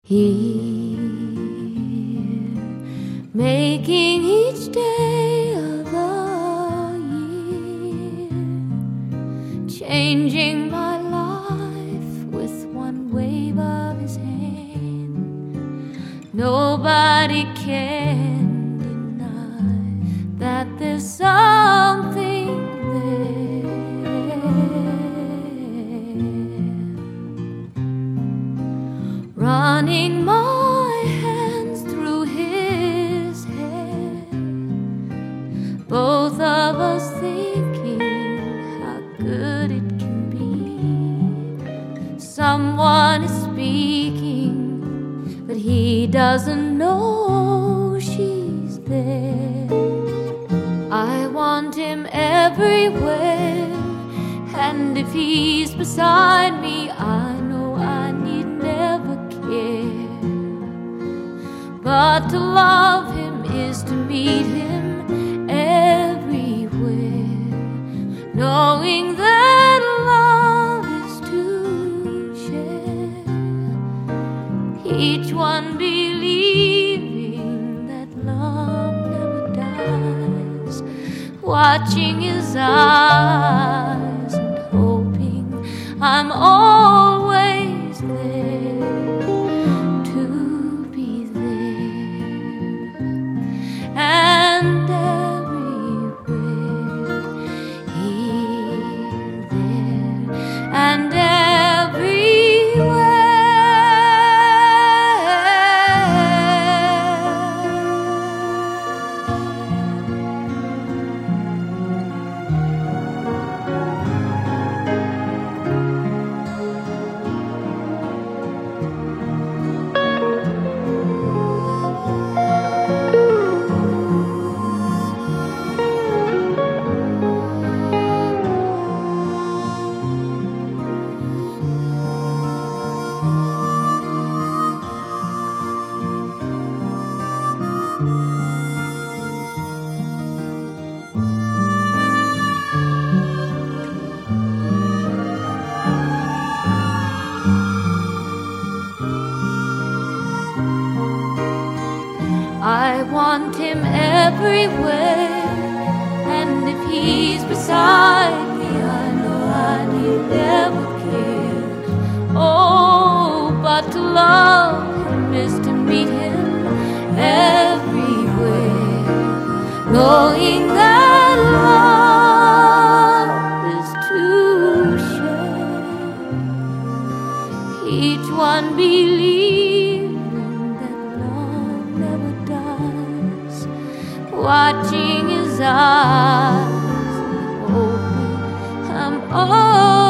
Here, making each day of the year, changing my life with one wave of his hand. Nobody can deny that there's something there. Running my hands through his hair, both of us thinking how good it can be. Someone is speaking, but he doesn't know she's there. I want him everywhere, and if he's beside me, I know I need never care. But to love him is to meet him everywhere, knowing that love is to share. Each one believing that love never dies, watching his eyes and hoping I'm always there to be there. And everywhere, here, there, and everywhere. I want him everywhere, and if he's beside me, I know I need never care. Oh, but to love him is to meet him everywhere, knowing that love is to share. Each one believes watching his eyes, hoping I'm all